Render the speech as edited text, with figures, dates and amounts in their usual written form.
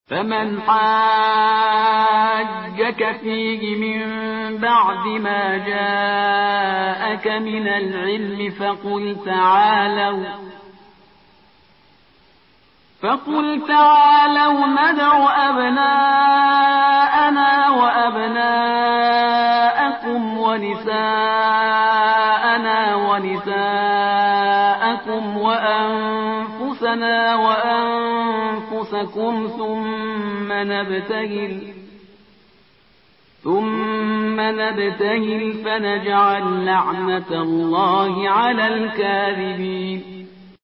فمن حاجك فيه من بعد ما جاءك من العلم فقل تعالوا ندع أبناءنا وأبناءكم ونساءنا ونساءكم وأنفسنا وأنفسكم ثم نبتهل فنجعل لعنة الله على الكاذبين